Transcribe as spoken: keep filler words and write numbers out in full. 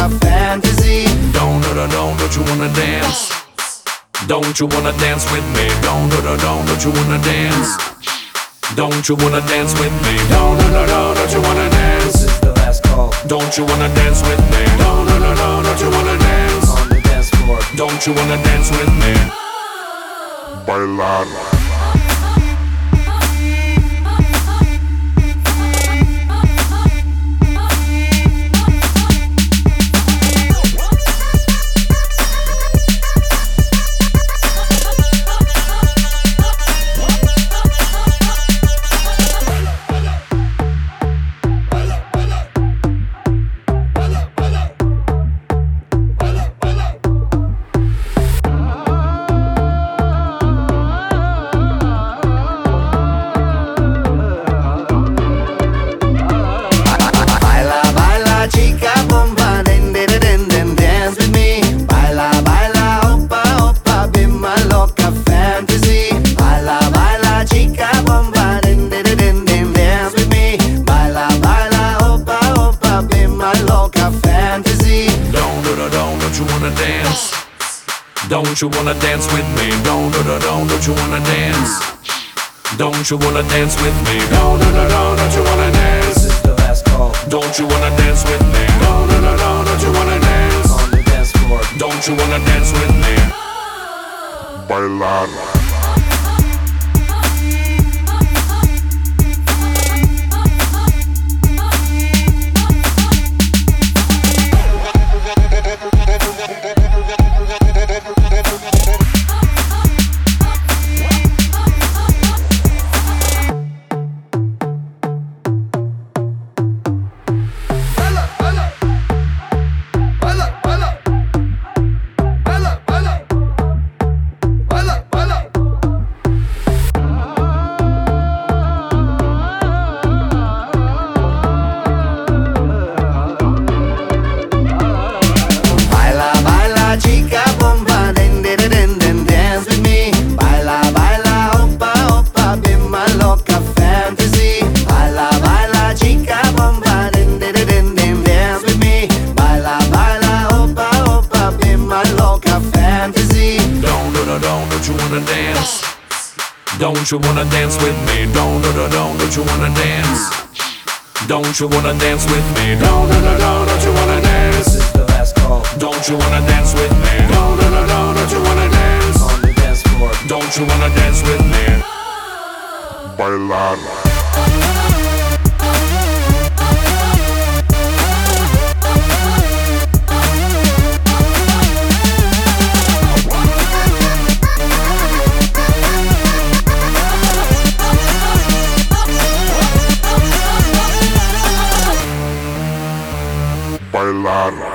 loca fantasy. Don't, don't, don't, don't you wanna dance? Don't you wanna dance with me? Don't, don't, don't, don't you wanna dance? Don't you wanna dance with me? Don't, don't, don't, don't you wanna dance? This is the last call. Don't you wanna dance with me? Don't, don't, don't, don't you wanna dance? On the dance floor. Don't you wanna dance with me? Bailar. Don't you wanna dance with me? Don't, don't, don't, don't you wanna dance? Don't you wanna dance with me? Don't, don't, don't, don't you wanna dance? This is the last call. Don't you wanna dance with me? Don't, don't, don't, don't you wanna dance? On the dance floor. Don't you wanna dance with me? Bailar. Don't you wanna dance with me? Don't, don't, don't, don't you wanna dance? Don't you wanna dance with me? Don't, don't, don't, don't you wanna dance? This is the last call. Don't you wanna dance with me? Don't, don't, don't, don't you wanna dance? On the dance floor. Don't you wanna dance with me? Bailar. Bailar.